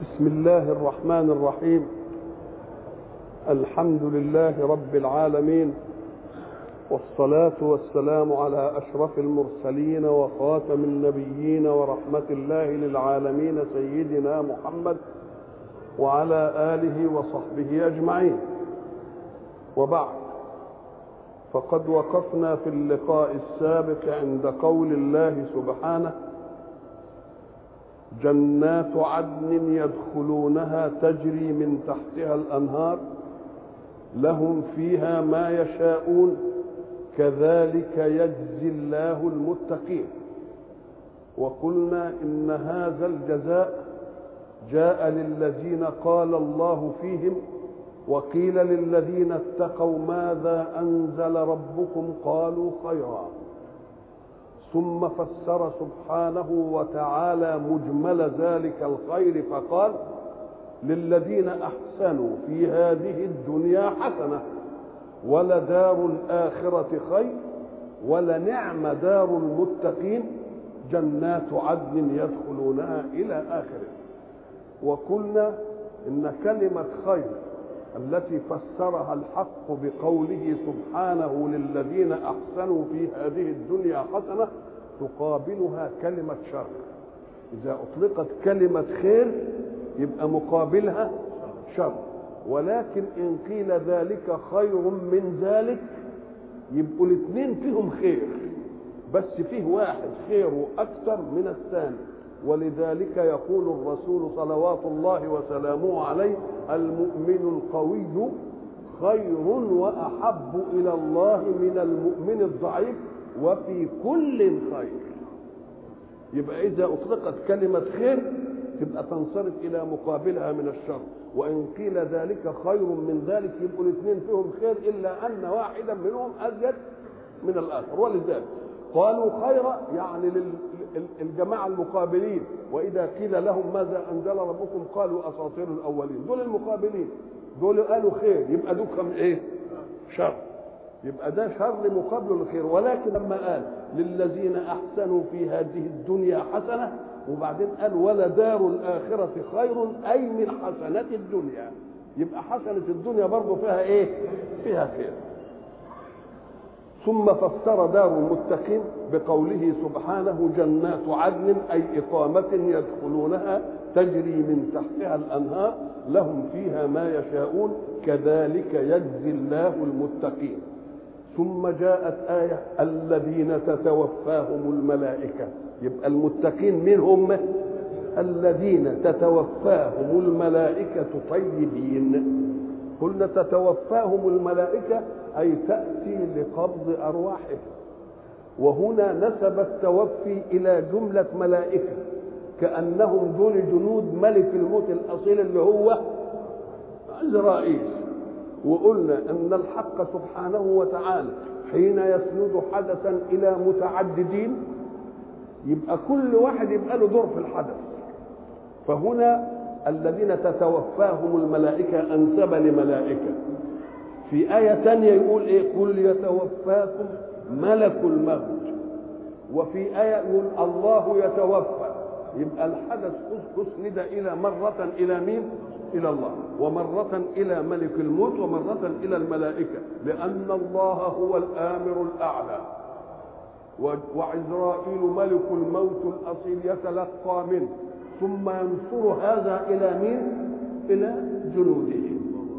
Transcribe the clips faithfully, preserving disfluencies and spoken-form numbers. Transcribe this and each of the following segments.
بسم الله الرحمن الرحيم. الحمد لله رب العالمين، والصلاة والسلام على أشرف المرسلين وخاتم النبيين ورحمة الله للعالمين سيدنا محمد وعلى آله وصحبه أجمعين. وبعد، فقد وقفنا في اللقاء السابق عند قول الله سبحانه: جنات عدن يدخلونها تجري من تحتها الأنهار لهم فيها ما يشاءون كذلك يجزي الله المتقين. وقلنا إن هذا الجزاء جاء للذين قال الله فيهم: وقيل للذين اتقوا ماذا أنزل ربكم قالوا خيرا. ثم فسر سبحانه وتعالى مجمل ذلك الخير فقال: للذين أحسنوا في هذه الدنيا حسنة ولدار الآخرة خير ولنعم دار المتقين جنات عدن يدخلونها إلى آخره. وقلنا إن كلمة خير التي فسرها الحق بقوله سبحانه: للذين أحسنوا في هذه الدنيا حسنة، تقابلها كلمة شر. إذا أطلقت كلمة خير يبقى مقابلها شر، ولكن إن قيل ذلك خير من ذلك يبقوا الاثنين فيهم خير، بس فيه واحد خيره أكثر من الثاني. ولذلك يقول الرسول صلوات الله وسلامه عليه: المؤمن القوي خير وأحب إلى الله من المؤمن الضعيف وفي كل خير. يبقى إذا أطلقت كلمة خير تبقى تنصرف إلى مقابلها من الشر، وإن قيل ذلك خير من ذلك يبقوا الاثنين فيهم خير، إلا أن واحدا منهم أزيد من الآخر. ولذلك قالوا خيرا يعني للجماعة المقابلين، وإذا قيل لهم ماذا أنزل ربكم قالوا أساطير الأولين. دول المقابلين، دول قالوا خير، يبقى دوكم إيه؟ شر. يبقى ده شر مقابل الخير. ولكن لما قال للذين أحسنوا في هذه الدنيا حسنة، وبعدين قال ولدار الآخرة خير، أي من حسنات الدنيا، يبقى حسنة الدنيا برضو فيها إيه؟ فيها خير. ثم فسر دار المتقين بقوله سبحانه: جنات عدن، أي إقامة يدخلونها تجري من تحتها الأنهار لهم فيها ما يشاءون كذلك يجزي الله المتقين. ثم جاءت آية: الذين تتوفاهم الملائكة. يبقى المتقين من هم؟ الذين تتوفاهم الملائكة طيبين. قلنا تتوفاهم الملائكة أي تأتي لقبض أرواحهم، وهنا نسب التوفي إلى جملة ملائكة كأنهم دول جنود ملك الموت الأصيل اللي هو عزرائيل. وقلنا أن الحق سبحانه وتعالى حين يسند حدثا إلى متعددين يبقى كل واحد يبقى له دور في الحدث. فهنا الذين تتوفاهم الملائكة أنسب لملائكة. في آية ثانية يقول إيه؟ قل يتوفاكم ملك الموت. وفي آية يقول الله يتوفى. يبقى الحدث أسند إلى مرة إلى مين؟ إلى الله، ومرة إلى ملك الموت، ومرة إلى الملائكة، لأن الله هو الآمر الأعلى، وعزرائيل ملك الموت الأصيل يتلقى منه ثم ينصر هذا إلى مين؟ إلى جنوده.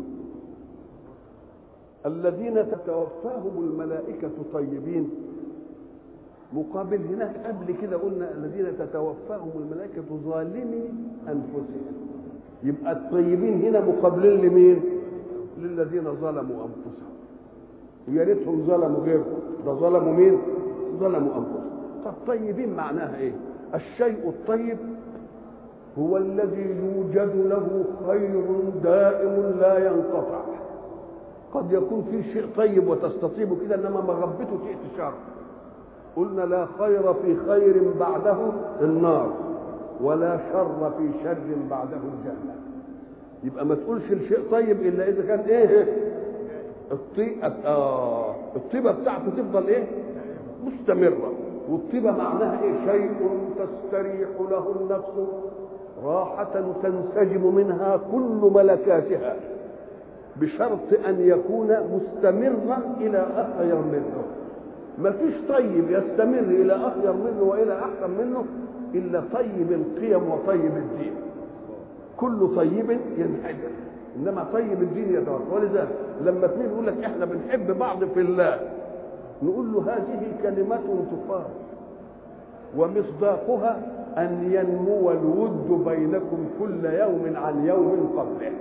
الذين تتوفاهم الملائكة طيبين، مقابل هناك قبل كده قلنا الذين تتوفاهم الملائكة ظالمي أنفسهم. يبقى الطيبين هنا مقابلين لمين؟ للذين ظلموا أنفسهم. ويا ريتهم ظلموا غيرهم، ده ظلموا مين؟ ظلموا أنفسهم. طب طيبين معناها إيه؟ الشيء الطيب هو الذي يوجد له خير دائم لا ينقطع. قد يكون في شيء طيب وتستطيبه كده، انما مغبته تأتي شر. قلنا لا خير في خير بعده النار، ولا شر في شر بعده الجنة. يبقى ما تقولش الشيء طيب الا اذا كان ايه؟ الطيبه آه الطيبه بتاعته تفضل ايه؟ مستمره. والطيبه معناها ايه؟ شيء تستريح له النفس راحة تنسجم منها كل ملكاتها بشرط أن يكون مستمرا إلى أخير منه. ما فيش طيب يستمر إلى أخير منه وإلى أحسن منه إلا طيب القيم وطيب الدين. كل طيب ينحدر، إنما طيب الدين يتوفى. ولذلك لما اثنين يقول لك إحنا بنحب بعض في الله، نقول له هذه كلمة تقال ومصداقها أن ينمو الود بينكم كل يوم عن يوم قبله.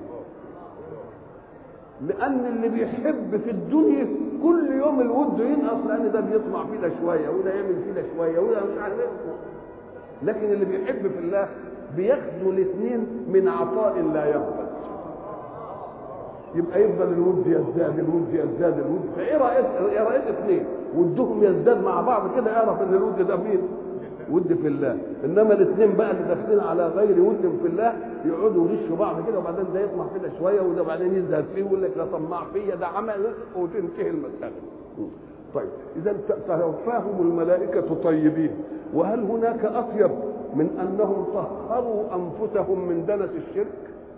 لأن اللي بيحب في الدنيا كل يوم الود ينقص، لأن ده بيطمع فيه ده شوية وده يعمل فيه ده شوية وده مش عارف ايه. لكن اللي بيحب في الله بياخدوا الاثنين من عطاء لا ينفد، يبقى يفضل الود يزداد الود يزداد الود. فايه رأيت ايه رأيت اثنين ودهم يزداد مع بعض كده اعرف ان الود ده مين؟ ود في الله. انما الاثنين بقى اللي داخلين على غير ود في الله يقعدوا يغشوا بعض كده، وبعدين ده يطمع فيه ده شويه وده بعدين يزهد فيه ويقول لك لا طماع فيا ده عمل وتنتهي المساله. طيب اذا توفاهم الملائكه طيبين. وهل هناك اطيب من انهم طهروا انفسهم من دنس الشرك؟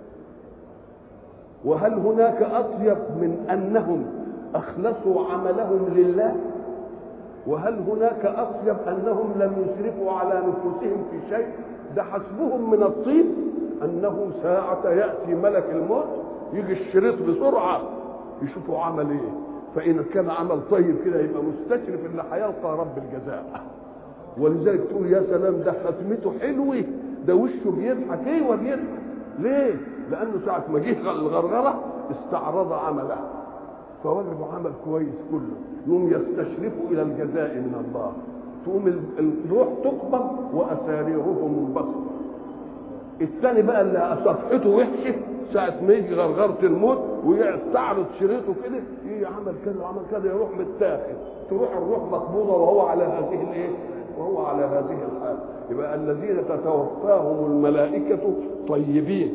وهل هناك اطيب من انهم اخلصوا عملهم لله؟ وهل هناك اطيب انهم لم يسرفوا على نفوسهم في شيء؟ ده حسبهم من الطيب انه ساعة ياتي ملك الموت يجي الشريط بسرعه يشوفوا عمل ايه، فان كان عمل طيب كده يبقى مستشرف اللي هيلقى رب الجزاء. ولذلك تقول يا سلام ده ختمته حلوه، ده وشه بيضحك. ايه وبيضحك ليه؟ لانه ساعه ما جه الغرغره استعرض عمله فوجدوا عمل كويس كله، يوم يستشرفوا الى الجزاء من الله. تقوم الروح تقبض واساريرهم منبسطه. الثاني بقى اللي صفحته وحشه ساعه ما يجي غرغره الموت ويستعرض شريطه كده ايه عمل كذا وعمل كذا يروح متاخد، تروح الروح مقبوضه وهو على هذه الايه؟ وهو على هذه الحال. يبقى الذين تتوفاهم الملائكه طيبين.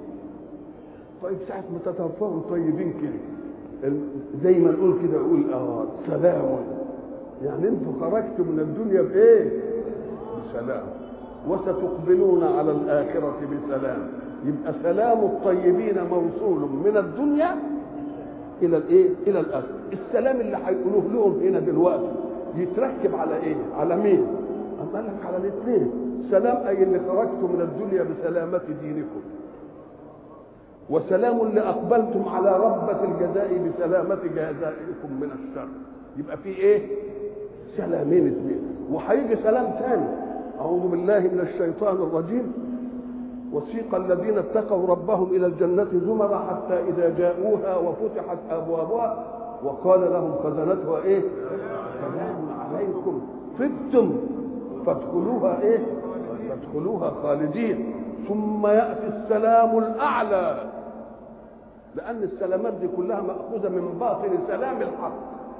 طيب ساعه ما تتوفاهم طيبين كده زي ما نقول كده يقول اه سلام، يعني انتوا خرجتوا من الدنيا بايه؟ بسلام، وستقبلون على الاخره بسلام. يبقى سلام الطيبين موصول من الدنيا الى الايه؟ الى الاخره. السلام اللي هيقولوه لهم هنا دلوقتي يتركب على ايه؟ على مين؟ قال لك على الاثنين. سلام اي اللي خرجتم من الدنيا بسلامه دينكم، وسلام اللي اقبلتم على ربة الجزاء بسلامة جزائكم من الشر. يبقى في ايه؟ سلامين اثنين. وهيجي سلام ثاني. اعوذ بالله من الشيطان الرجيم. وسيق الذين اتقوا ربهم الى الجنة زمرا حتى اذا جاءوها وفتحت ابوابها وقال لهم خزنتها ايه؟ سلام عليكم طبتم فادخلوها ايه؟ فادخلوها خالدين. ثم ياتي السلام الاعلى، لان السلامات دي كلها ماخوذه من باطن سلام الحق.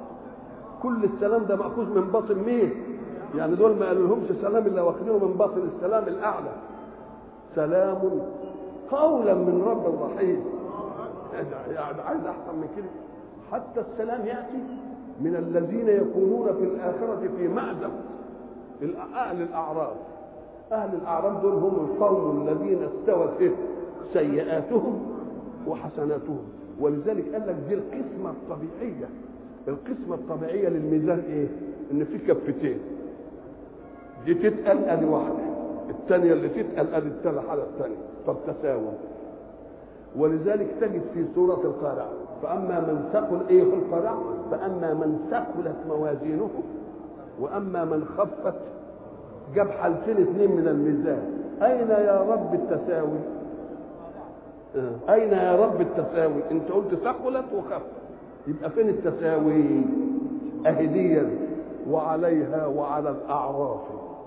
كل السلام ده ماخوذ من باطن مين؟ يعني دول ما قالوا لهمش سلام الا واخدينه من باطن السلام الاعلى. سلام قولا من رب رحيم. يعني عايز احسن من كده؟ حتى السلام ياتي من الذين يكونون في الاخره في مأزق اهل الاعراف. اهل الاعراف دول هم القوم الذين استوت سيئاتهم وحسناتهم. ولذلك قال لك دي القسمه الطبيعيه. القسمه الطبيعيه للميزان ايه؟ ان في كفتين، دي تتقل ادي واحده، الثانيه اللي تتقل ادي الثانيه حاله الثانيه، فبتساوم. ولذلك تجد في سوره القارعه فاما من ثقل ايه في القارعه فاما من ثقلت موازينه واما من خفت. جاب حالتين اثنين من الميزان. اين يا رب التساوي؟ آه. اين يا رب التساوي؟ انت قلت ثقلت وخفت، يبقى فين التساوي؟ اهديا وعليها وعلى الاعراف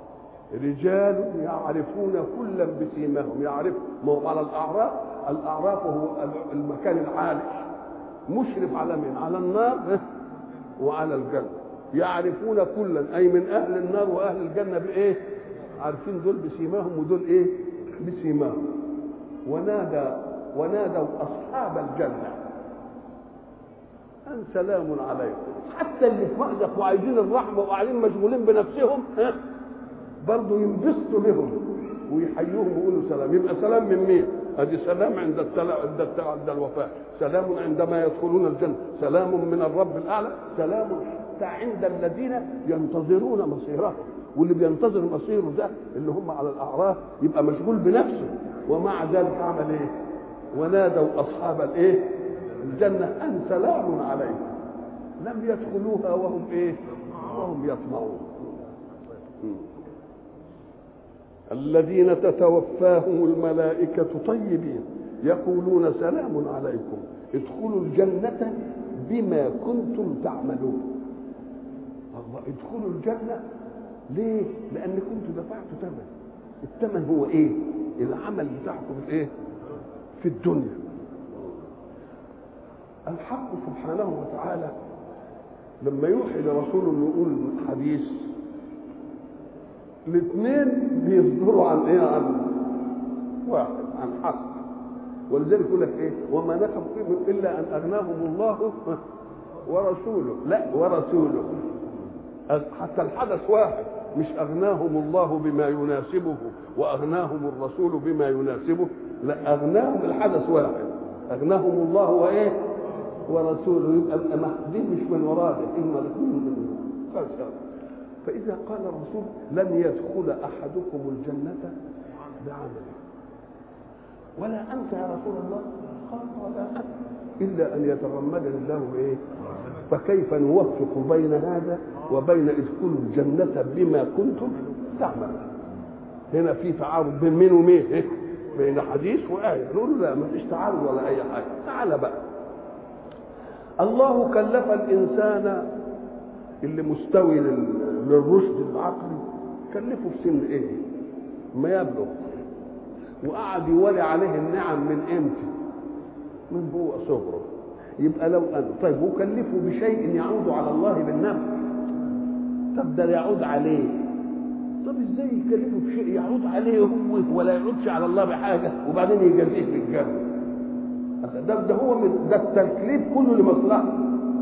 رجال يعرفون كلا بسيماهم. يعرف ما هو على الاعراف. الاعراف هو المكان العالي مشرف على من؟ على النار وعلى الجنه. يعرفون كلا اي من اهل النار واهل الجنه بايه؟ عارفين دول بسيماهم ودول ايه؟ بسيماهم. ونادى ونادوا اصحاب الجنه ان سلام عليكم. حتى اللي في مأزق وعايزين الرحمه وقاعدين مشغولين بنفسهم ها برضه ينبسطوا بهم ويحيوهم ويقولوا سلام. يبقى سلام من مين؟ ادي سلام عند التلا... عند التلا... عند الوفاه، سلام عندما يدخلون الجنه، سلام من الرب الاعلى، سلام حتى عند الذين ينتظرون مصيرهم. واللي بينتظر مصيره ده اللي هم على الاعراف يبقى مشغول بنفسه، ومع ذلك عمل ايه؟ ونادوا اصحاب الايه؟ الجنه ان سلام عليكم لم يدخلوها وهم ايه؟ وهم يطمعون. الذين تتوفاهم الملائكة طيبين يقولون سلام عليكم ادخلوا الجنة بما كنتم تعملون. الله، ادخلوا الجنة ليه؟ لأن كنتم دفعتوا ثمن. الثمن هو ايه؟ العمل بتاعكم في ايه؟ في الدنيا. الحق سبحانه وتعالى لما يوحي لرسوله انه يقول حديث، الاثنين بيصدروا عن ايه؟ عن واحد، عن حق. ولذلك يقول لك ايه؟ وما نقم فيهم الا ان اغناهم الله ورسوله. لا، ورسوله. حتى الحدث واحد، مش اغناهم الله بما يناسبه واغناهم الرسول بما يناسبه، لا، اغناهم الحدث واحد، اغناهم الله وايه؟ ورسوله. يبقى دي مش من وراه، اما الاثنين. فإذا قال الرسول لن يدخل أحدكم الجنة بعمله، ولا أنت يا رسول الله؟ قال ولا أنت، إلا أن يتغمدني الله بإيه؟ فكيف نوفق بين هذا وبين ادخلوا الجنة بما كنتم تعملون؟ هنا في تعارض بين مين ومين؟ إيه؟ بين حديث وآية. نقول لا، ما فيش تعارض ولا أي حاجة. تعال بقى، الله كلف الإنسان اللي مستوي للرشد العقلي، كلفه في سن ايه؟ ما يبلغ، وقعد يولي عليه النعم من امتى؟ من هو صغره. يبقى لو أن طيب وكلفه بشيء يعود على الله بالنفع، طب ده يعود عليه، طب ازاي يكلفه بشيء يعود عليه هو ولا يعودش على الله بحاجه وبعدين يجازيه بالجنه؟ ده ده هو من ده التكليف كله لمصلحته،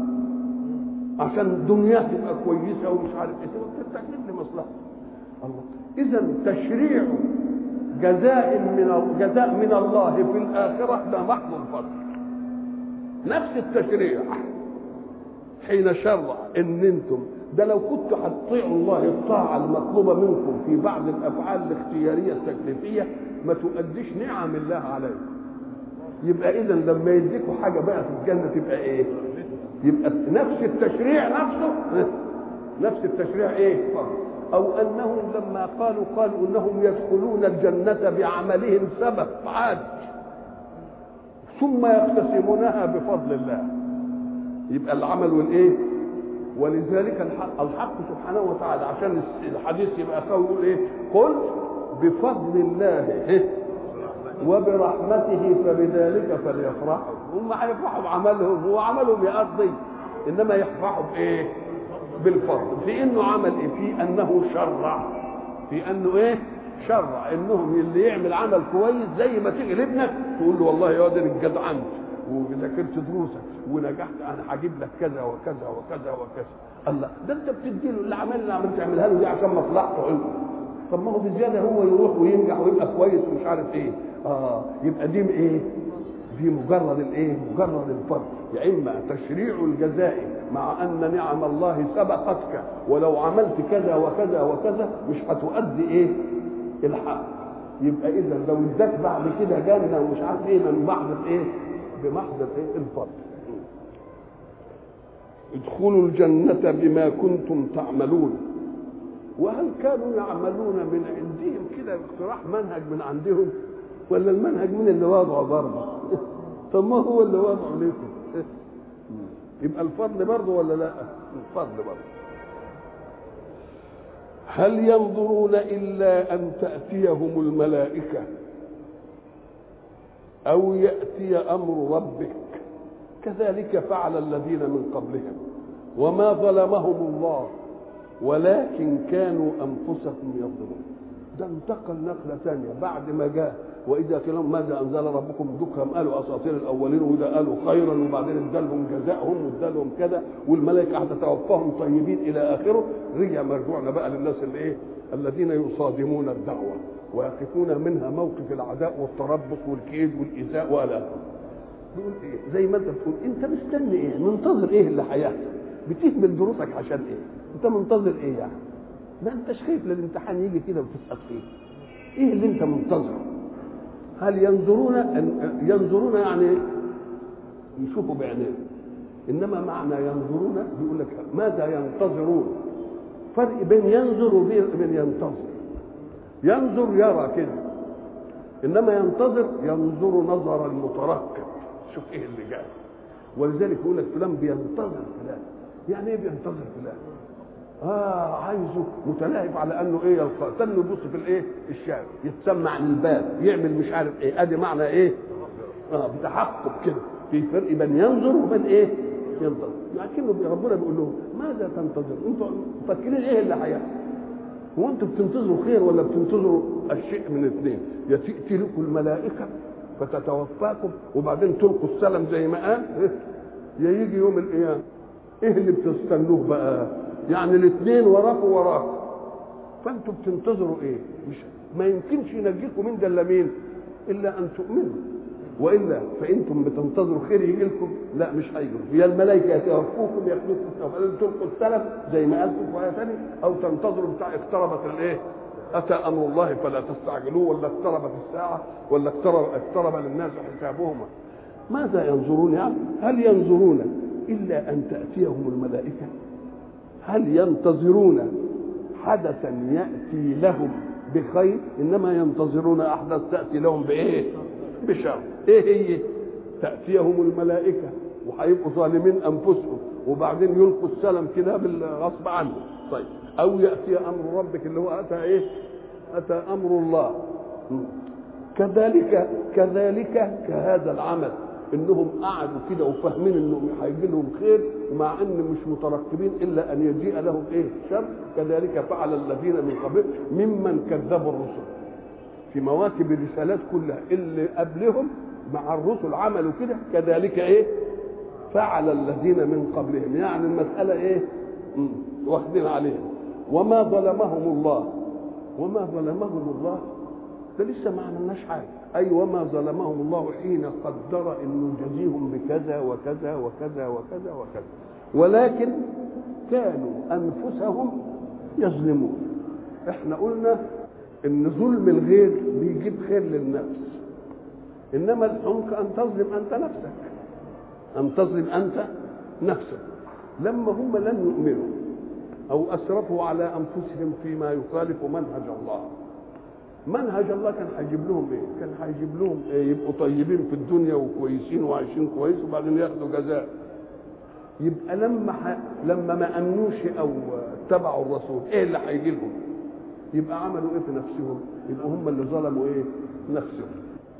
عشان دنياه تبقى كويسه ومش عارف ايه، تبقى التكليف لمصلحته. الله، اذا تشريع جزاء من جزاء من الله في الاخره ده محض الفضل. نفس التشريع حين شرع ان انتم ده لو كنتوا هتطيعوا الله الطاعه المطلوبه منكم في بعض الافعال الاختياريه التكليفيه ما تؤديش نعم الله عليكم. يبقى اذا لما يديكوا حاجه بقى في الجنه تبقى ايه؟ يبقى نفس التشريع نفسه، نفس التشريع ايه؟ او انهم لما قالوا قالوا انهم يدخلون الجنه بعملهم سبب عادي ثم يقتسمونها بفضل الله. يبقى العمل والايه؟ ولذلك الحق, الحق سبحانه وتعالى عشان الحديث يبقى قوي يقول ايه؟ قل بفضل الله وبرحمته فبذلك فليفرحوا. هم هيفرحوا بعملهم، هو عملهم يقضي، انما يفرحوا بايه؟ بالفضل. في انه عمل ايه؟ في انه شرع، في انه ايه؟ شرع انهم اللي يعمل عمل كويس زي ما تيجي لابنك تقول له والله يا واد اتجدعنت وذاكرت دروسك ونجحت، انا هجيب لك كذا وكذا وكذا وكذا. الله، ده انت بتدي له العمل اللي عملت تعملها له دي عشان مصلحته عنده. طب ما هو بزياده هو يروح وينجح ويبقى كويس ومش عارف ايه. اه يبقى دي ايه؟ دي مجرد الايه؟ مجرد الفضل. يا اما تشريع الجزاء مع ان نعم الله سبقتك ولو عملت كذا وكذا وكذا مش هتؤدي ايه؟ الحق. يبقى اذا لو اداك بعد كده جنه ومش عارف ايه من محض ايه؟ بمحض ايه؟ الفضل. ادخلوا الجنه بما كنتم تعملون. وهل كانوا يعملون من عندهم كده اقتراح منهج من عندهم ولا المنهج من اللي وضعه برضه؟ طب ما هو اللي وضعه لكم. يبقى الفضل برضه ولا لا؟ الفضل برضه. هل ينظرون إلا أن تأتيهم الملائكة أو يأتي أمر ربك كذلك فعل الذين من قبلهم وما ظلمهم الله ولكن كانوا أنفسهم يظلمون. ده انتقل نقلة ثانية بعد ما جاء واذا قيل لهم ماذا انزل ربكم ذكرهم قالوا اساطير الاولين، واذا قالوا خيرا وبعدين ادالهم جزاءهم وادالهم كذا، والملائكه هتتوفاهم طيبين الى اخره. رجع مرجوعنا بقى للناس اللي ايه؟ الذين يصادمون الدعوه ويقفون منها موقف العداء والتربص والكيد والايذاء والى اخره. بيقول ايه؟ زي ما انت بتقول، انت مستني ايه؟ منتظر ايه اللي هيحصل؟ بتهمل دروسك عشان ايه؟ انت منتظر ايه يعني؟ ما انتش خايف للامتحان يجي كده وتسقط فيه. ايه اللي انت منتظره؟ هل ينظرون ينظرون يعني يشوفوا بعينيهم، انما معنى ينظرون بيقول لك ماذا ينتظرون. فرق بين ينظر وبين ينتظر. ينظر يرى كده، انما ينتظر ينظر نظر المترقب، شوف ايه اللي جاي. ولذلك يقول لك فلان بينتظر فلان. يعني ايه بينتظر فلان؟ اه عايزه متلاهف على انه ايه يلقى، تنه يبص في الايه الشارع، يتسمع للباب، يعمل مش عارف ايه. ادي معنى ايه؟ اه بتحقق كده. في فرق بين ينظر وبين ايه؟ ينتظر. لكنه ربنا بيقول لهم ماذا تنتظر؟ انتوا مفكرين ايه اللي هيحصل؟ هو انتوا بتنتظروا خير ولا بتنتظروا الشيء من اثنين؟ يا تاتي لكم الملائكه فتتوفاكم وبعدين تلقوا السلم زي ما قال، يا يجي يوم القيامه. ايه اللي بتستنوه بقى؟ يعني الاثنين وراكم وراكم، فانتوا بتنتظروا ايه؟ مش ما يمكنش ينجيكم من ده الا مين؟ الا ان تؤمنوا، والا فانتم بتنتظروا خير يجي لكم، لا مش هيجي. يا الملائكه يتوفوكم ياخذوكم وبعدين تلقوا السلم زي ما قال في ايه ثانيه، او تنتظروا بتاع اقتربت الايه؟ اتى امر الله فلا تستعجلوه، ولا اقتربت الساعه، ولا اقترب اقترب للناس حسابهم. ماذا ينظرون يعني؟ هل ينظرون الا ان تاتيهم الملائكه؟ هل ينتظرون حدثا ياتي لهم بخير؟ انما ينتظرون احداث تاتي لهم بايه؟ بشر. ايه هي؟ تاتيهم الملائكه وهيبقوا ظالمين انفسهم وبعدين يلقوا السلم كده بالغصب عنهم. طيب، او ياتي امر ربك اللي هو اتى ايه؟ اتى امر الله. كذلك كذلك كهذا العمل، انهم قعدوا كده وفاهمين انهم هيجي لهم خير، ومع ان مش مترقبين الا ان يجيء لهم ايه؟ شر. كذلك فعل الذين من قبل ممن كذبوا الرسل في مواكب الرسالات كلها. اللي قبلهم مع الرسل عملوا كده، كذلك ايه؟ فعل الذين من قبلهم. يعني المساله ايه؟ واخدين عليهم. وما ظلمهم الله، وما ظلمهم الله ده لسه ما عملناش حاجه. اي وما ظلمهم الله حين قدر انه يجزيهم بكذا وكذا وكذا وكذا وكذا، ولكن كانوا انفسهم يظلمون. احنا قلنا ان ظلم الغير بيجيب خير للنفس، انما الحمق ان تظلم انت نفسك، ان تظلم انت نفسك. لما هم لم يؤمنوا او اسرفوا على انفسهم فيما يخالف منهج الله، منهج الله كان هيجيب لهم ايه؟ كان هيجيب لهم إيه؟ يبقوا طيبين في الدنيا وكويسين وعايشين كويس وبعدين ياخدوا جزاء. يبقى لما ح... لما ما امنوش او اتبعوا الرسول، ايه اللي هيجي لهم؟ يبقى عملوا ايه في نفسهم؟ يبقوا هم اللي ظلموا ايه؟ نفسهم.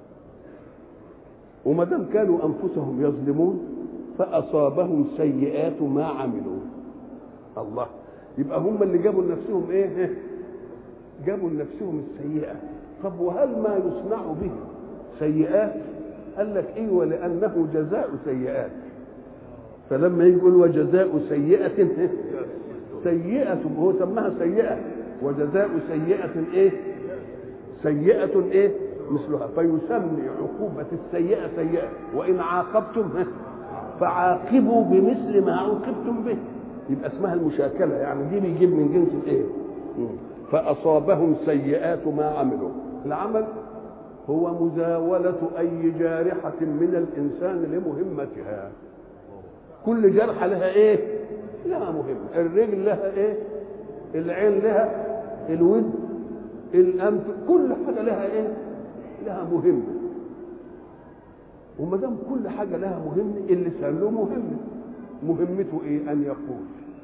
وما دام كانوا انفسهم يظلمون فاصابهم سيئات ما عملوا. الله، يبقى هم اللي جابوا لنفسهم ايه؟ جابوا لنفسهم السيئة. طب وهل ما يصنع به سيئات؟ قال لك ايوه، لانه جزاء سيئات. فلما يقول وجزاء سيئة سيئة، هو سماها سيئة، وجزاء سيئة ايه؟ سيئة ايه؟ مثلها. فيسمي عقوبة السيئة سيئة، وإن عاقبتم فعاقبوا بمثل ما عوقبتم به. يبقى اسمها المشاكلة، يعني دي بيجيب من جنس الايه؟ فأصابهم سيئات ما عملوا. العمل هو مزاولة أي جارحة من الإنسان لمهمتها. كل جرحة لها إيه؟ لها مهمة. الرجل لها إيه؟ العين لها، الود، الأنف، كل حاجة لها إيه؟ لها مهمة. وما دام كل حاجة لها مهمة، اللسان له مهمة. مهمته إيه؟ أن يقول.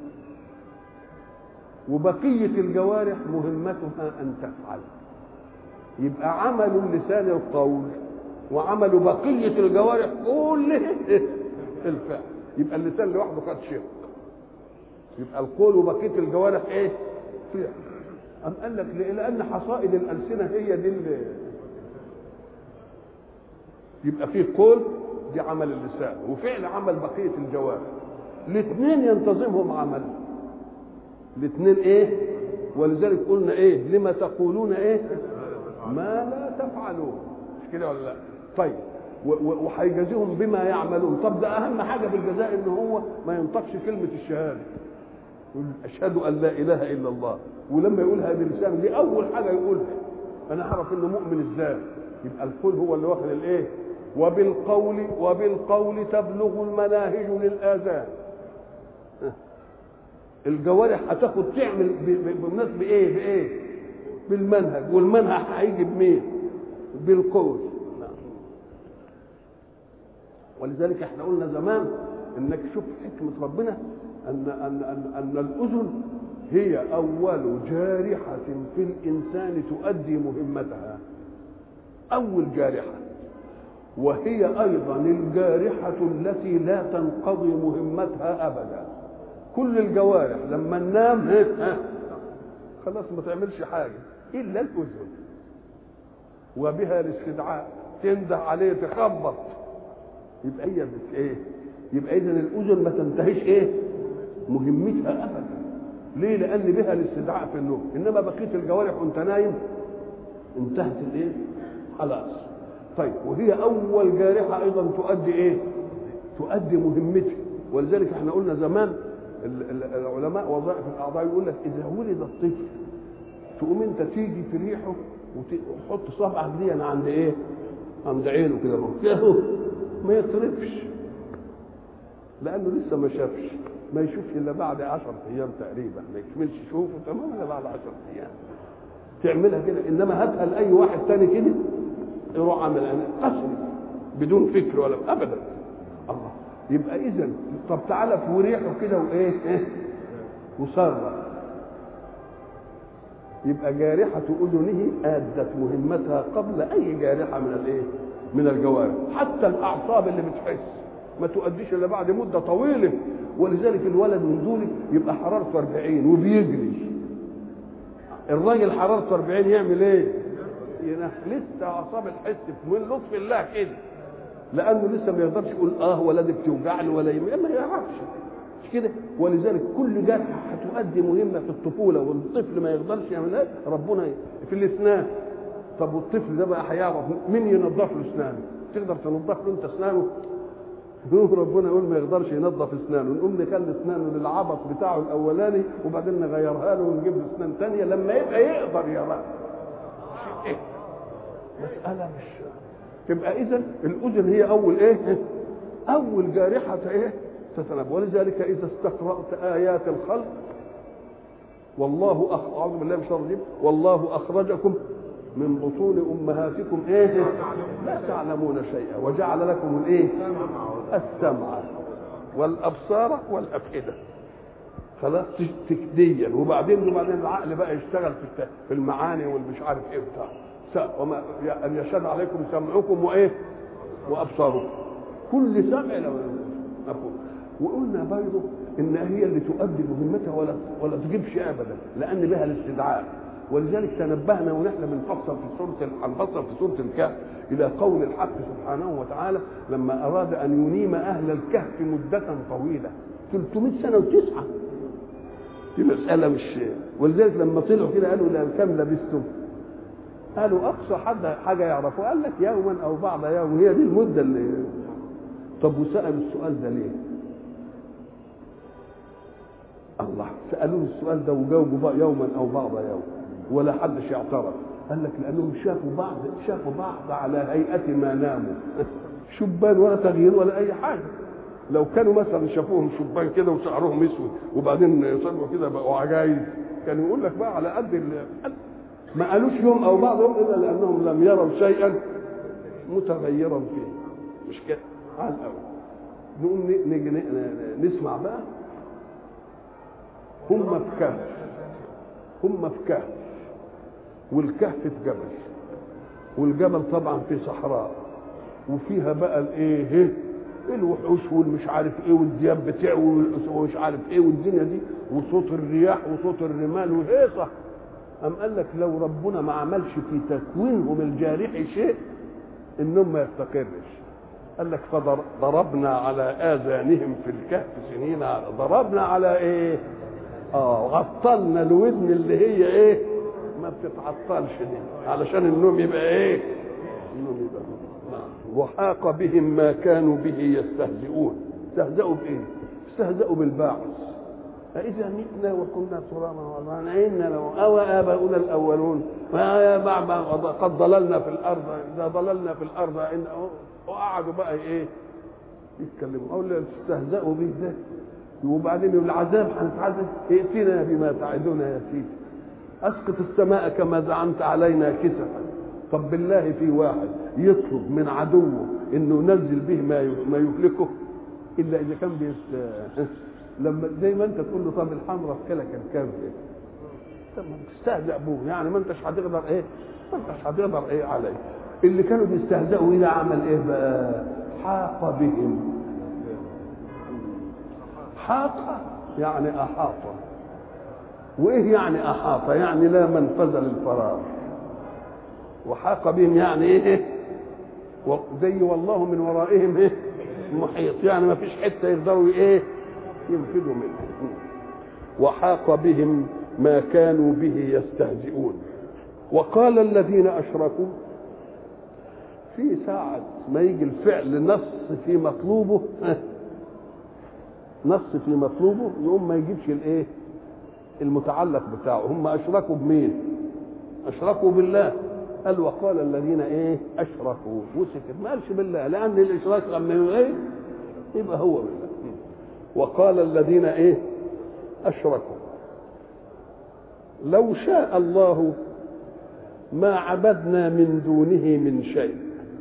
وبقية الجوارح مهمتها أن تفعل. يبقى عمل اللسان القول، وعمل بقية الجوارح كله الفعل. يبقى اللسان لوحده قد شق. يبقى القول وبقية الجوارح ايه؟ فعل. أم قال لك لأن حصائد الألسنة هي دي يبقى فيه قول دي عمل اللسان، وفعل عمل بقيه الجوارح، الاثنين ينتظمهم عمل، الاثنين ايه؟ ولذلك قلنا ايه؟ لما تقولون ايه ما لا تفعلون، مش كده ولا لا؟ طيب وهيجازيهم بما يعملون. طب ده اهم حاجه في الجزاء ان هو ما ينطقش كلمه الشهاده، يقول اشهد ان لا اله الا الله، ولما يقولها بلسانه دي اول حاجه يقولها، انا اعرف انه مؤمن ازاي. يبقى القول هو اللي واخد الايه؟ وبالقول وبالقول تبلغ المناهج للاذان. الجوارح هتاخد تعمل بالناس بايه؟ بايه؟ بالمنهج، والمنهج هيجي بمين؟ بالقول. ولذلك احنا قلنا زمان انك شوف حكمه ربنا ان ان ان, أن الاذن هي اول جارحه في الانسان تؤدي مهمتها، اول جارحه، وهي ايضا الجارحه التي لا تنقضي مهمتها ابدا. كل الجوارح لما ننام خلاص ما تعملش حاجه الا الاذن، وبها الاستدعاء، تنده عليه، تخبط، يبقى هي بت ايه؟ يبقى اذا الاذن ما تنتهيش ايه؟ مهمتها ابدا. ليه؟ لان بها الاستدعاء في النوم، انما بقيه الجوارح وانت نايم انتهت الايه؟ خلاص. طيب وهي اول جارحه ايضا تؤدي ايه؟ تؤدي مهمتها. ولذلك احنا قلنا زمان العلماء وظائف الاعضاء يقول لك اذا ولد الطفل تقوم انت تيجي في ريحه وتحط صبعك دي عند ايه؟ عند عينه كده اهو، ما يطرفش لانه لسه ما شافش، ما يشوفش الا بعد عشر ايام تقريبا، ما يكملش يشوفه تمام الا بعد عشر ايام. تعملها كده، انما هاتها لاي واحد تاني كده يروح عامل انا قسم بدون فكر ولا ابدا. الله، يبقى اذا طب تعالى في ريحه كده وايه؟ ايه؟ وصرخ، يبقى جارحه اذنه ادت مهمتها قبل اي جارحه من الايه؟ من الجوارح. حتى الاعصاب اللي بتحس ما تؤديش الا بعد مده طويله. ولذلك الولد من دول يبقى حرارته أربعين وبيجري، الراجل حرارته أربعين يعمل ايه؟ لسه اعصاب الحس من لطف الله كده، لانه لسه ما يقدرش يقول اه ولا دي بتوجعني ولا يم... ما يعرفش، مش كده؟ ولذلك كل جرح هتؤدي مهمه في الطفوله والطفل ما يقدرش يعملها ربنا في الاسنان. طب والطفل ده بقى هيعرف مين ينظف له اسنانه؟ تقدر تنظف له انت اسنانه؟ ربنا يقول ما يقدرش ينظف اسنانه، نقوم نخلي اسنانه للعبط بتاعه الاولاني وبعدين نغيرها له ونجيب له اسنان ثانيه لما يبقى يقدر يراها. إيه؟ مساله مش تبقى. اذا الاذن هي اول ايه؟ اول جارحه ايه؟ تتنبه. ولذلك اذا استقرات ايات الخلق والله أخ... اعوذ بالله من الشيطان الرجيم، والله اخرجكم من بطون امهاتكم ايه؟ لا تعلمون شيئا وجعل لكم الايه؟ السمع والابصار والافئده. خلاص تكديا، وبعدين وبعدين العقل بقى يشتغل في في المعاني والمش عارف ايه بتاع وما ان يشهد عليكم سمعكم وايه؟ وابصاركم. كل سمع لو نقول. وقلنا برضه ان هي اللي تؤدي مهمتها ولا ولا تجيبش ابدا، لان بها الاستدعاء. ولذلك تنبهنا ونحن بنفصل في سوره هنفصل في سوره الكهف الى قول الحق سبحانه وتعالى لما اراد ان ينيم اهل الكهف مده طويله ثلاثمائة سنه وتسعه. دي مساله مش. ولذلك لما طلعوا كده قالوا لا كم لبثتم؟ قالوا اقصى حد حاجه يعرفوا، قال لك يوما او بعض يوم، هي دي المده اللي. طب وسالوا السؤال ده ليه؟ الله، سالوه السؤال ده وجاوبوا يوما او بعض يوم ولا حدش يعترض. قال لك لانهم شافوا بعض شافوا بعض على هيئه ما ناموا شبان ولا تغيير ولا اي حاجه. لو كانوا مثلا شافوهم شبان كده وشعرهم اسود وبعدين يصلوا كده بقوا عجايز، كانوا يقول لك بقى على قد ما قالوش يوم او بعض يوم الا لانهم لم يروا شيئا متغيرا فيه. مش كده؟ على الاول نقوم نيجي نسمع بقى. هم في كهف، هم في كهف، والكهف في جبل، والجبل طبعا في صحراء، وفيها بقى الايه؟ الوحوش والمش عارف ايه، والدياب بتعوي ومش عارف ايه، والدنيا دي وصوت الرياح وصوت الرمال وهيصه. أم قال لك لو ربنا ما عملش في تكوينهم الجارح شيء النوم ما يستقرش. قال لك فضربنا على آذانهم في الكهف سنين. ضربنا على ايه؟ اه عطلنا الودن اللي هي ايه؟ ما بتتعطلش دي، علشان النوم يبقى ايه؟ النوم يبقى نعم. وحاق بهم ما كانوا به يستهزئون. استهزئوا بايه؟ استهزئوا بالبعث. فإذا متنا وكنا ترابا وعظاما لو أو آباؤنا الأولون قد ضللنا في الأرض إذا ضللنا في الأرض إن وقعدوا بقى إيه يتكلموا أو اللي استهزأوا به ده. وبعدين العذاب هنتعذب، ائتنا بما تعدنا يا سيدي، أسقط السماء كما زعمت علينا كسفا. طب بالله في واحد يطلب من عدوه إنه ينزل به ما ما يهلكه إلا إذا كان بيست لما زي ما انت تقول له طب الحمراء في كلك الكذب، طب ما تستهزأ بوه يعني ما انتش هتقدر ايه؟ ما انتش هتقدر ايه عليه. اللي كانوا بيستهزئوا الى عمل ايه بقى؟ حاق بهم. حاق يعني احاط. وايه يعني احاط؟ يعني لا منفذ للفرار. وحاق بهم يعني ايه؟ زي والله من ورائهم ايه؟ محيط، يعني ما فيش حته يقدروا ايه؟ ينفذوا منه. وحاق بهم ما كانوا به يستهزئون. وقال الذين اشركوا في ساعة ما يجي الفعل نص في مطلوبه نص في مطلوبه يقوم ما يجيبش الايه المتعلق بتاعه. هم اشركوا بمين؟ اشركوا بالله. قال وقال الذين ايه اشركوا وسكت، ما قالش بالله، لان الاشراك لما ايه يبقى هو بالله. وقال الذين ايه اشركوا لو شاء الله ما عبدنا من دونه من شيء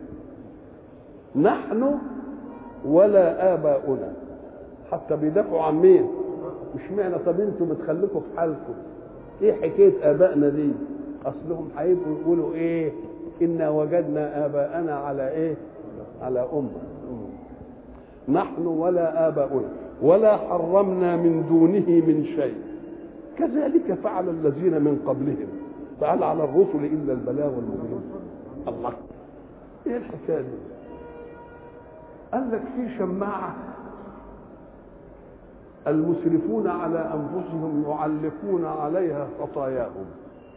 نحن ولا آباؤنا. حتى بيدافعوا عن مين؟ مش معنى طب انتوا بتخليكم في حالكم، ايه حكايه ابائنا دي؟ اصلهم هيبقوا يقولوا ايه؟ انا وجدنا اباءنا على ايه؟ على امه. نحن ولا آباؤنا ولا حرمنا من دونه من شيء كذلك فعل الذين من قبلهم فهل على الرسل الا البلاغ المبين. الله، ايه الحكايه دي؟ قال لك في شماعه المسرفون على انفسهم يعلقون عليها خطاياهم.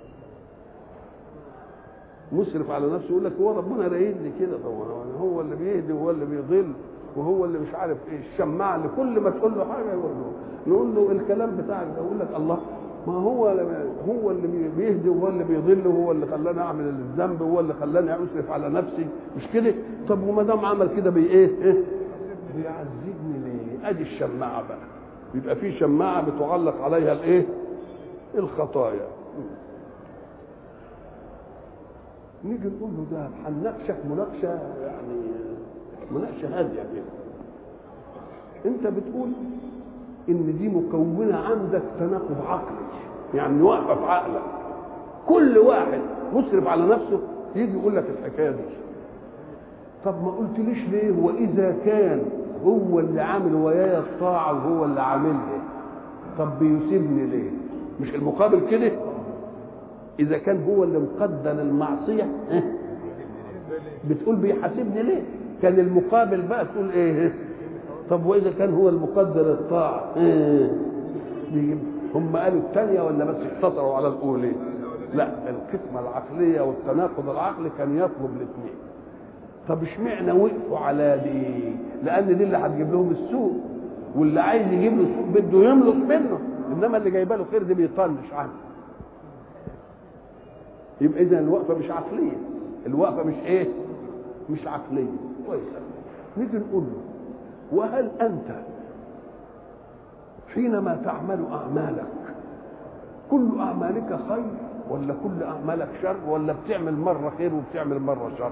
مسرف على نفسه يقول لك هو ربنا رايدني كده، طبعا هو اللي بيهدي وهو اللي بيضل وهو اللي مش عارف ايه. الشماعه اللي كل ما تقول له حاجه يقول له، نقول له الكلام بتاعك ده، يقول لك الله ما هو هو اللي بيهدي وهو اللي بيضل وهو اللي خلاني اعمل الذنب وهو اللي خلاني اسرف على نفسي، مش كده؟ طب وما دام عمل كده بي ايه؟ ايه؟ بيعذبني ليه؟ ادي الشماعه بقى. يبقى في شماعه بتعلق عليها الايه؟ الخطايا. نيجي نقول له ده هنناقشك مناقشه يعني مناقشه هاديه كده. انت بتقول ان دي مكونه عندك تناقض عقلي، يعني واقفه في عقلك. كل واحد مسرف على نفسه يجي يقول لك الحكايه دي. طب ما قلتليش ليه؟ واذا كان هو اللي عامل ويايا الطاعه وهو اللي عاملها، طب بيسيبني ليه؟ مش المقابل كده؟ اذا كان هو اللي مقدر المعصيه بتقول بيحاسبني ليه؟ كان المقابل بقى تقول ايه؟ طب واذا كان هو المقدر الطاعه إيه؟ هم قالوا الثانيه ولا بس اقتصروا على الاولى؟ لا، القسمه العقليه والتناقض العقلي كان يطلب الاثنين. طب اشمعنى وقفوا على دي؟ لان دي اللي هتجيب لهم السوء، واللي عايز يجيب له السوء بده يملص منه، انما اللي جايبه له خير دي بيطنش عنه. يبقى اذا الوقفه مش عقليه، الوقفه مش ايه؟ مش عقليه. كويس. نيجي نقول له وهل انت حينما تعمل اعمالك كل اعمالك خير ولا كل اعمالك شر، ولا بتعمل مره خير وبتعمل مره شر؟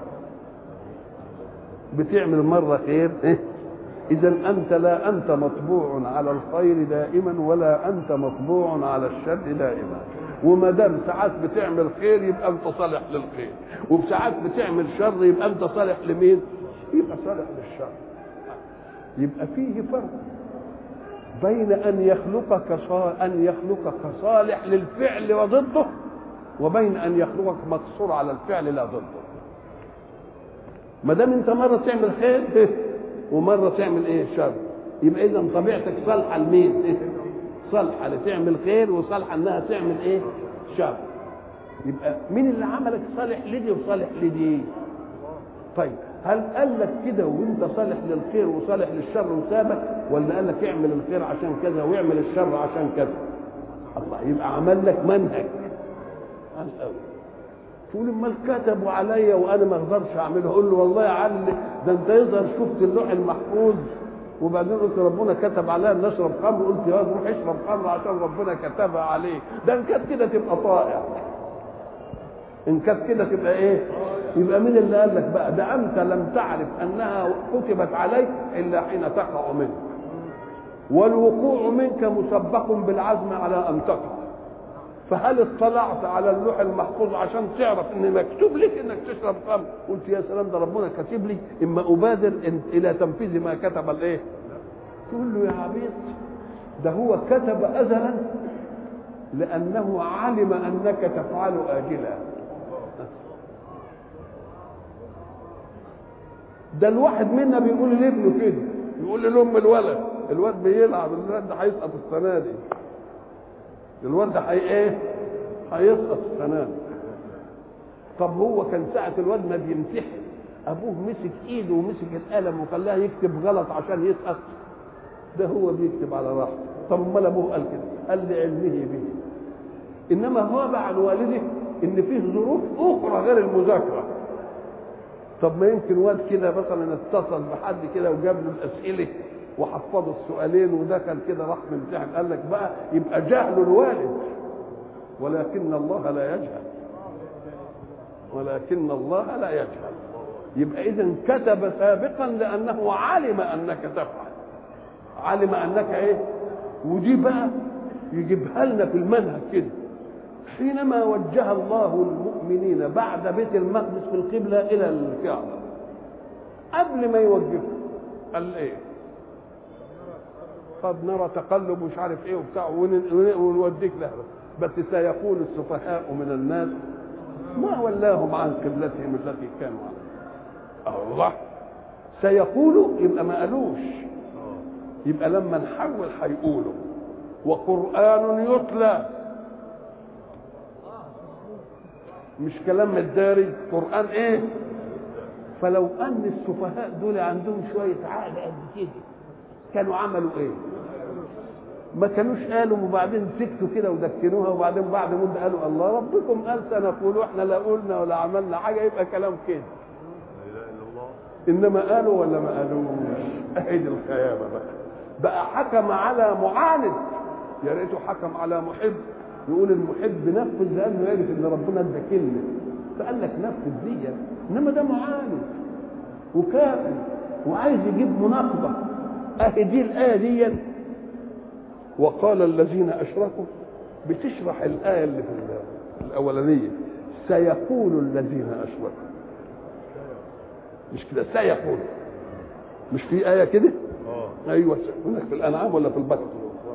بتعمل مره خير. إيه؟ اذا انت لا انت مطبوع على الخير دائما ولا انت مطبوع على الشر دائما. وما دام ساعات بتعمل خير يبقى انت صالح للخير، وبساعات بتعمل شر يبقى انت صالح لمين؟ يبقى صالح للشر. يبقى فيه فرق بين ان يخلقك ان يخلقك صالح للفعل وضده، وبين ان يخلقك مقصور على الفعل لا ضده. ما دام انت مره تعمل خير ومره تعمل ايه شر، يبقى اذا طبيعتك صالحه لمين؟ صالحه لتعمل خير وصالحه انها تعمل ايه شر. يبقى مين اللي عملك صالح لدي وصالح لدي؟ طيب هل قال لك كده وانت صالح للخير وصالح للشر وسابك، ولا قال لك اعمل الخير عشان كذا واعمل الشر عشان كذا؟ الله، يبقى عمل لك منهج عن الاول. تقول امال كتبوا عليا وانا ما اقدرش اعمله، اقول له والله يا علي ده انت يظهر شفت اللوح المحفوظ وبعدين قلت ربنا كتب عليا ان اشرب خمر، قلت يا روح اشرب خمر عشان ربنا كتبها عليك. ده ان كانت كده تبقى طائع، ان كانت كده تبقى ايه؟ يبقى مين اللي قال لك بقى؟ ده انت لم تعرف انها كتبت عليك الا حين تقع منك، والوقوع منك مسبق بالعزم على ان تقع. فهل اطلعت على اللوح المحفوظ عشان تعرف ان مكتوب لك انك تشرب خمر؟ قلت يا سلام ده ربنا كاتب لي، اما ابادر الى تنفيذ ما كتب الايه؟ تقول له يا عبيط ده هو كتب ازلا لانه علم انك تفعل اجلا. ده الواحد منا بيقول لابنه كده، يقول لام الولد الواد بيلعب، الواد ده هيسقط السنه دي، الواد ده هي ايه؟ هيسقط السنه دي. طب هو كان ساعه الواد ما بيمتحن ابوه مسك ايده ومسك القلم وخلاه يكتب غلط عشان يسقط؟ ده هو بيكتب على راحته. طب امال ابوه قال كده؟ قال لعلمه به. انما هو بقى عن والده ان فيه ظروف اخرى غير المذاكره. طب ما يمكن واد كده مثلا اتصل بحد كده وجاب له الاسئله وحفظه السؤالين ودخل كده راح ممتحن، قال لك بقى يبقى جهل الوالد، ولكن الله لا يجهل، ولكن الله لا يجهل. يبقى اذا كتب سابقا لانه علم انك تفعل، علم انك ايه. ودي بقى يجيبها لنا في المنهج كده، حينما وجه الله المؤمنين بعد بيت المقدس في القبلة إلى الكعبة، قبل ما يوجهه قال إيه؟ قد نرى تقلب مش عارف إيه وبتاع ونوديك له، بس سيقول السفهاء من الناس ما ولاهم عن قبلتهم التي كانوا عليها. الله، سيقولوا يبقى ما قالوش، يبقى لما نحول هيقولوا. وقرآن يتلى، مش كلام الداري، قرآن ايه. فلو ان السفهاء دول عندهم شوية عقل قد كده كانوا عملوا ايه؟ ما كانوش قالوا وبعدين سكتوا كده ودكنوها وبعدين بعد مدة قالوا الله ربكم قال سنقول واحنا لا قلنا ولا عملنا حاجة، يبقى كلام كده. انما قالوا ولا ما قالوش؟ اهي الخيابة بقى. بقى حكم على معاند، يا ريته حكم على محب، يقول المحب نفذ لانه يعرف ان ربنا ادى كلمه فقال لك نفذ دي، انما ده معاند وكافر وعايز يجيب مناقضه. اهي دي الايه دي. وقال الذين اشركوا، بتشرح الايه اللي في الاولانيه، سيقول الذين اشركوا، مش كده؟ سيقول، مش في ايه كده؟ اه ايوه، هناك في الانعام ولا في البقره؟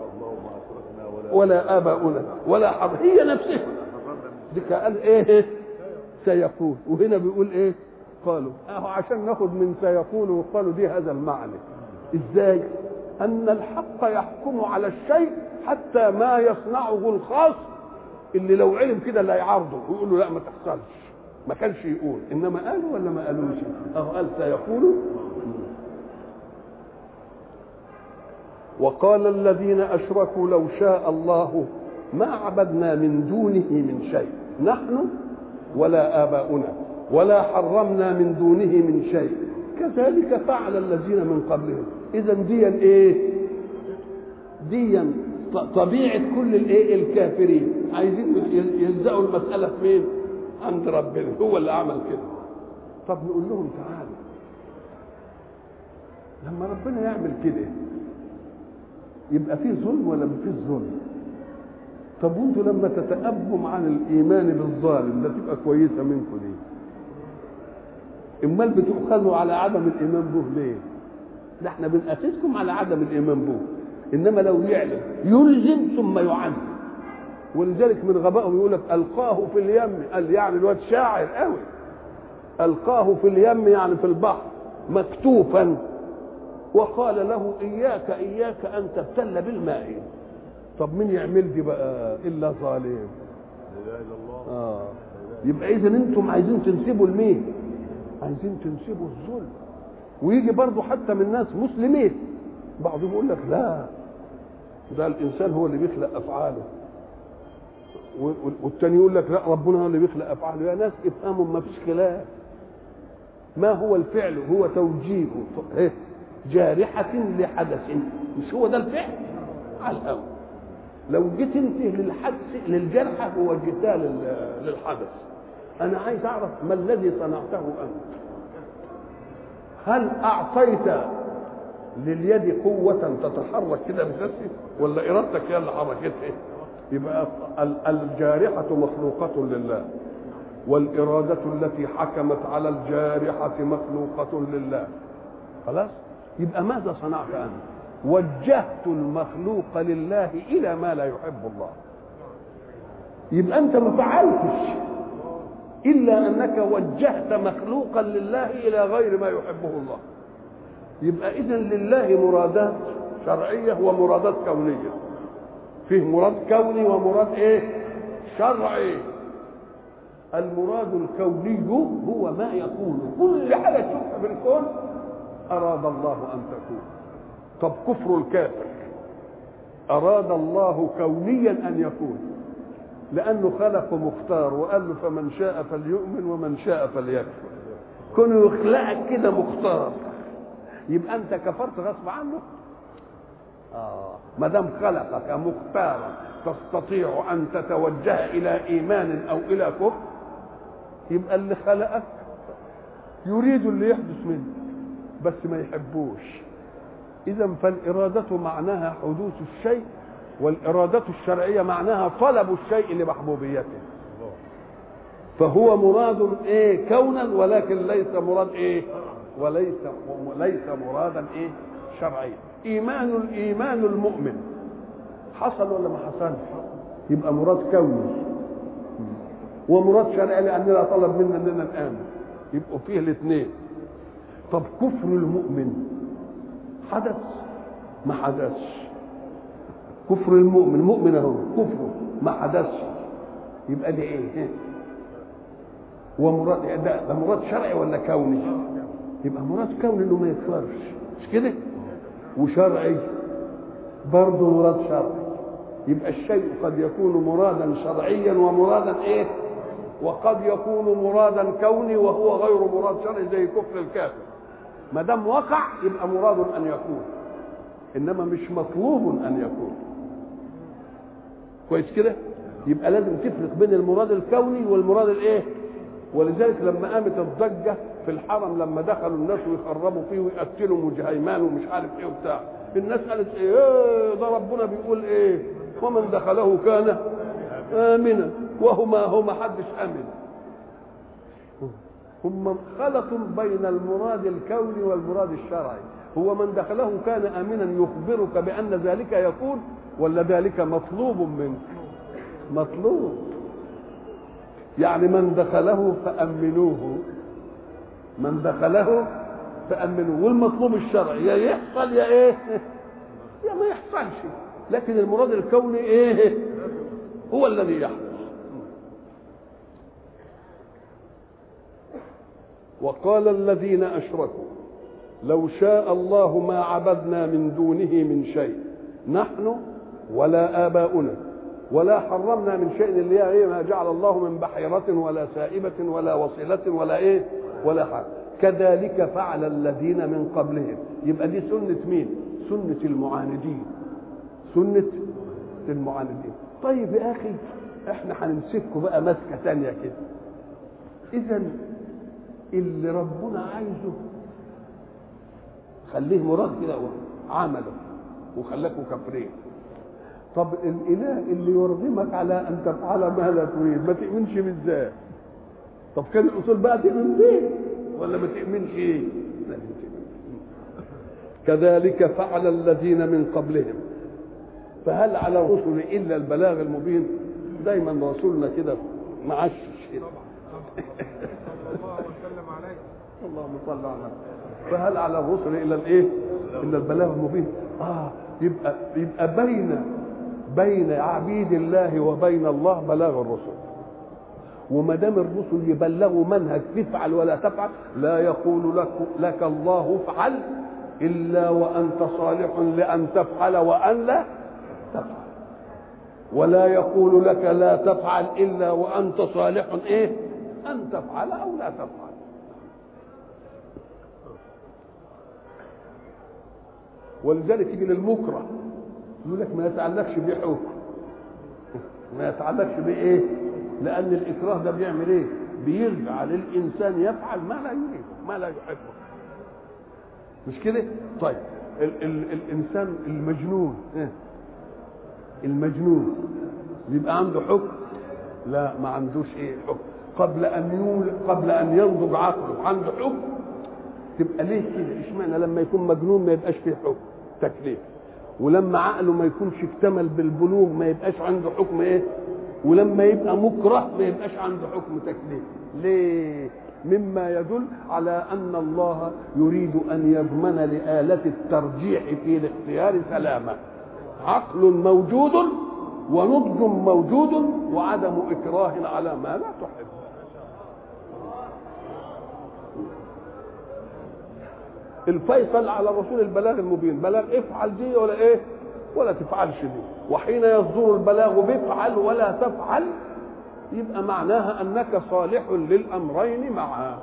ولا آباؤنا ولا حرم، هي نفسها دي قال ايه؟ سيقول. وهنا بيقول ايه؟ قالوا. اهو عشان ناخد من سيقول وقالوا دي هذا المعنى. ازاي؟ ان الحق يحكم على الشيء حتى ما يصنعه الخاص اللي لو علم كده اللي هيعارضه ويقول له لا ما تحصلش، ما كانش يقول. انما قالوا ولا ما قالوش؟ اهو قال سيقولوا. وقال الذين أشركوا لو شاء الله ما عبدنا من دونه من شيء، نحن ولا آباؤنا ولا حرمنا من دونه من شيء كذلك فعل الذين من قبلهم. إذا ديا إيه؟ ديا طبيعة كل الإيه؟ الكافرين عايزين يلزقوا المسألة في مين؟ عند ربنا، هو اللي عمل كده. طب نقول لهم تعالوا، لما ربنا يعمل كده يبقى فيه ظلم ولا ما فيش ظلم؟ طب وانتوا لما تتأبوا عن الايمان بالظالم ده تبقى كويسه منكم ليه؟ امال بتؤخذوا على عدم الايمان به ليه؟ ده احنا بنأسسكم على عدم الايمان به، انما لو يعلم يلزم ثم يعذب. ولذلك من غبائهم يقول لك القاه في اليم، قال يعني الواد شاعر قوي ألقاه في اليم يعني في البحر مكتوفا، وقال له إياك إياك أن تبتل بالماء. طب مين يعمل دي بقى إلا ظالم؟ آه. يبقى إذن أنتم عايزين تنسبوا لمين؟ عايزين تنسبوا الظلم. ويجي برضه حتى من ناس مسلمين بعضهم يقول لك لا، ده الإنسان هو اللي بيخلق أفعاله، والتاني يقول لك لا، ربنا هو اللي بيخلق أفعاله. يا ناس افهموا، ما فيش خلاف. ما هو الفعل؟ هو توجيه جارحة لحدث، مش هو ده الفعل على الأول. لو جيت انت للحدث للجرحة ووجهتها للحدث، أنا عايز أعرف ما الذي صنعته أنت. هل أعطيت لليد قوة تتحرك كده بنفسها، ولا إرادتك هي اللي حركتها؟ يبقى الجارحة مخلوقة لله، والإرادة التي حكمت على الجارحة مخلوقة لله. خلاص؟ يبقى ماذا صنعت أنت؟ وجهت المخلوق لله إلى ما لا يحب الله. يبقى أنت ما فعلتش إلا أنك وجهت مخلوقا لله إلى غير ما يحبه الله. يبقى إذن لله مرادات شرعية ومرادات كونية. فيه مراد كوني ومراد إيه؟ شرعي. المراد الكوني هو ما يكون، كل حاجة تشوفها في الكون أراد الله أن تكون. طب كفر الكافر أراد الله كونيا أن يكون، لأنه خلق مختار وقال له فمن شاء فليؤمن ومن شاء فليكفر. كونه يخلقك كده مختار، يبقى أنت كفرت غصب عنه. آه ما دام خلقك مختارا تستطيع أن تتوجه إلى إيمان أو إلى كفر، يبقى اللي خلقك يريد اللي يحدث منك بس ما يحبوش. إذا فالإرادة معناها حدوث الشيء، والإرادة الشرعية معناها طلب الشيء لمحبوبيته. فهو مراد إيه كونا، ولكن ليس مراد إيه، وليس وليس مرادا إيه شرعيا. إيمان الإيمان المؤمن حصل ولا ما حصلش؟ يبقى مراد كوني ومراد شرعي، لأننا طلب منا أننا نآمن. يبقوا فيه الاثنين. طب كفر المؤمن حدث ما حدثش؟ كفر المؤمن مؤمن اهو، كفره ما حدثش، يبقى دي ايه؟ ومراد ده, ده مراد شرعي ولا كوني؟ يبقى مراد كوني انه ما يكفرش، مش كده؟ وشرعي برضه مراد شرعي. يبقى الشيء قد يكون مرادا شرعيا ومرادا ايه؟ وقد يكون مرادا كوني وهو غير مراد شرعي، زي كفر الكافر. ما دام وقع يبقى مراد ان يكون، انما مش مطلوب ان يكون. كويس كده؟ يبقى لازم تفرق بين المراد الكوني والمراد الايه. ولذلك لما قامت الضجه في الحرم، لما دخلوا الناس ويخربوا فيه ويقتلوا وجهيمان ومش عارف ايه وبتاع، الناس قالت ايه ده ربنا بيقول ايه؟ ومن دخله كان امنا، وهما هما حدش امن. هم خلطوا بين المراد الكوني والمراد الشرعي. هو من دخله كان امنا يخبرك بان ذلك يكون، ولا ذلك مطلوب منك؟ مطلوب. يعني من دخله فامنوه، من دخله فامنوه. والمطلوب الشرعي يا يحصل يا ايه يا ما يحصلش، لكن المراد الكوني ايه هو الذي يحدث. وقال الذين أشركوا لو شاء الله ما عبدنا من دونه من شيء، نحن ولا آباؤنا ولا حرمنا من شيء، اللي هي ايه؟ ما جعل الله من بحيرة ولا سائبة ولا وصلة ولا ايه ولا حاجة. كذلك فعل الذين من قبلهم. يبقى دي سنة مين؟ سنة المعاندين، سنة المعاندين. طيب يا أخي احنا هنمسككم بقى مسكة ثانية كده. إذا اللي ربنا عايزه خليه مراد كده وعمله وخلاكوا كافرين. طب الاله اللي يرغمك على ان تفعل ما لا تريد ما تؤمنش ازاي؟ طب كان الاصول بقى تؤمن بيه ولا ما تؤمنش ايه؟ كذلك فعل الذين من قبلهم فهل على الرسل الا البلاغ المبين. دايما رسولنا كده معشش كده اللهم صل على النبي. فهل على الرسل الا الايه؟ الا البلاغ المبين. اه يبقى يبقى بين بين عبيد الله وبين الله بلاغ الرسل. وما دام الرسل يبلغوا منهج تفعل ولا تفعل، لا يقول لك لك الله افعل الا وانت صالح لان تفعل وان لا تفعل، ولا يقول لك لا تفعل الا وانت صالح ايه؟ ان تفعل او لا تفعل. ولذلك يجي للمكره يقول لك ما يتعلقش بيه حكم، ما يتعلقش بيه ايه؟ لان الاكراه ده بيعمل ايه؟ بيرجع للانسان يفعل ما لا يريده ما لا يحبه، مش كده؟ طيب ال ال الانسان المجنون إيه؟ المجنون بيبقى عنده حكم؟ لا، ما عندوش ايه حكم. قبل ان يولد قبل ان ينضج عقله عنده حكم. تبقى ليه كده؟ اشمعنى لما يكون مجنون ما يبقاش فيه حكم تكليف، ولما عقله ما يكونش اكتمل بالبلوغ ما يبقاش عنده حكم ايه؟ ولما يبقى مكره ما يبقاش عنده حكم تكليف. ليه؟ مما يدل على ان الله يريد ان يضمن لآلة الترجيح في الاختيار سلامه. عقل موجود ونضج موجود وعدم اكراه على ما لا تحب. الفيصل على الرسول البلاغ المبين، بلاغ افعل دي ولا ايه ولا تفعلش دي. وحين يصدر البلاغ بافعل ولا تفعل يبقى معناها انك صالح للامرين معا.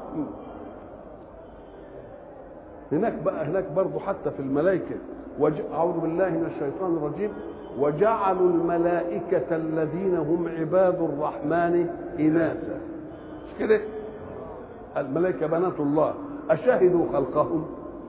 هناك بقى هناك برضه حتى في الملائكه، اعوذ بالله من الشيطان الرجيم، وجعلوا الملائكه الذين هم عباد الرحمن اناثا. مش كده؟ الملائكه بنات الله. اشهدوا خلقهم؟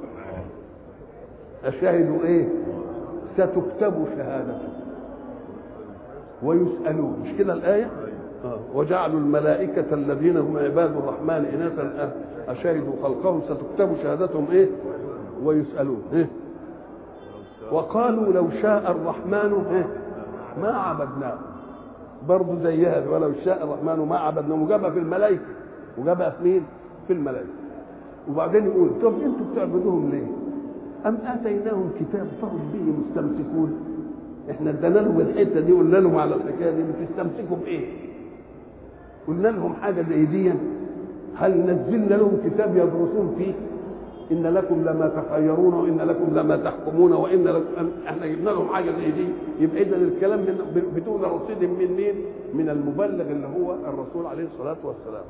أشهدوا إيه؟ ستكتب شهادتهم ويسألون. مش كده الآية؟ آه. وجعلوا الملائكة الذين هم عباد الرحمن إناثا أشهدوا خلقهم ستكتب شهادتهم إيه؟ ويسألون إيه؟ وقالوا لو شاء الرحمن إيه؟ ما عبدناه. برضه زيها، ولو شاء الرحمن ما عبدناه. وجابها في الملائكة، وجابها في مين؟ في الملائكة. وبعدين يقول طب أنتوا بتعبدوهم ليه؟ أم آتيناهم كتاب فهم به مستمسكون. احنا ادينا لهم الحته دي وقلنا لهم على الحكايه دي بتستمسكوا بايه؟ قلنا لهم حاجه زي دي؟ هل نزلنا لهم كتاب يدرسون فيه؟ ان لكم لما تخيرون وان لكم لما تحكمون وان لكم، احنا جبنا لهم حاجه زي دي. يبقى اذا الكلام من بدون رصيد من مين؟ من المبلغ اللي هو الرسول عليه الصلاه والسلام.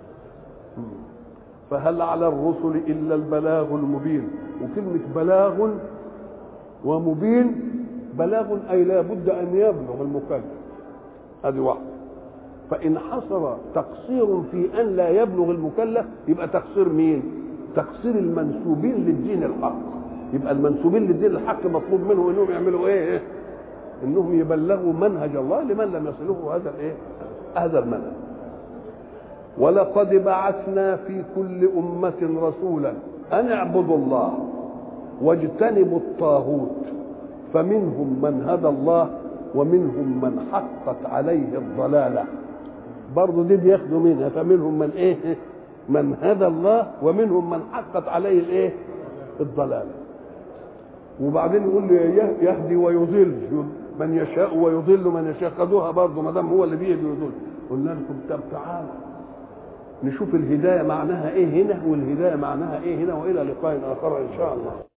فهل على الرسل الا البلاغ المبين. وكلمه بلاغ ومبين، بلاغ اي لا بد ان يبلغ المكلف، هذه واحده. فان حصل تقصير في ان لا يبلغ المكلف يبقى تقصير مين؟ تقصير المنسوبين للدين الحق. يبقى المنسوبين للدين الحق مطلوب منهم انهم يعملوا ايه؟ انهم يبلغوا منهج الله لمن لم يصله هذا الايه؟ هذا المنهج. ولقد بعثنا في كل أمة رسولا أن اعبدوا الله واجتنبوا الطاغوت فمنهم من هدى الله ومنهم من حقت عليه الضلالة. برضو دي بياخدوا منها، فمنهم من ايه؟ من هدى الله ومنهم من حقت عليه الايه؟ الضلالة. وبعدين يقول يهدي ويضل من يشاء ويضل من يشاء. خدوها برضو ما دام هو اللي بيهدي ويضل. قلنا لكم طب تعالوا نشوف الهداية معناها ايه هنا والهداية معناها ايه هنا، والى لقاء اخر ان شاء الله.